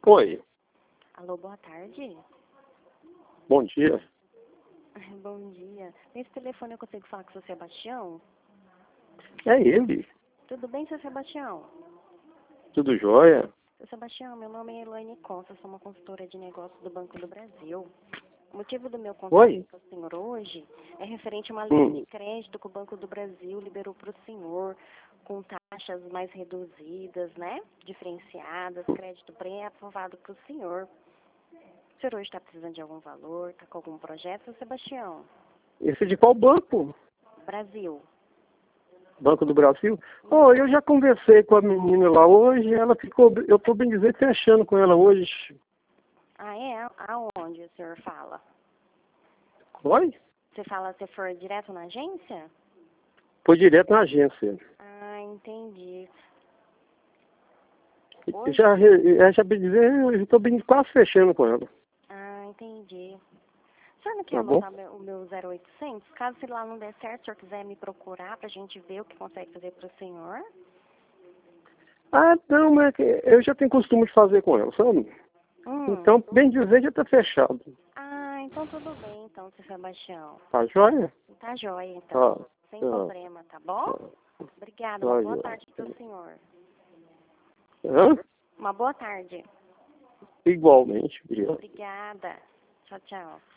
Oi, Alô, boa tarde. bom dia. Bom dia. Nesse telefone eu consigo falar com o seu Sebastião? É ele, Tudo bem, seu Sebastião? tudo jóia? Seu Sebastião, meu nome é Elaine Costa, sou uma consultora de negócios do Banco do Brasil. O motivo do meu contato Oi? com o senhor hoje é referente a uma linha de Hum, crédito que o Banco do Brasil liberou para o senhor, com taxas mais reduzidas, né? Diferenciadas, crédito pré-aprovado para o senhor. O senhor hoje está precisando de algum valor, está com algum projeto, seu Sebastião? esse é de qual banco? Brasil. Banco do Brasil? Oh, eu já conversei com a menina lá hoje, ela ficou, eu tô bem dizer, fechando com ela hoje. Ah, é? Aonde o senhor fala? Oi? Você fala se for direto na agência? Foi direto na agência. Ah, entendi. Eu Hoje? já bem dizer, eu estou bem quase fechando com ela. Ah, entendi. O senhor não quer Tá bom? anotar o meu 0800? Caso se lá não der certo, o senhor quiser me procurar pra gente ver o que consegue fazer pro senhor? Ah, não, mas é que eu já tenho costume de fazer com ela, sabe? Então, bem dizer, já tá fechado. Ah, então tudo bem, então, seu Sebastião. Tá jóia? Tá jóia, Tá, então. Sem tá, problema, tá bom? tá, Obrigada, uma tá boa jóia. tarde pro senhor. Hã? Uma boa tarde. Igualmente, obrigado. Obrigada. Tchau, tchau.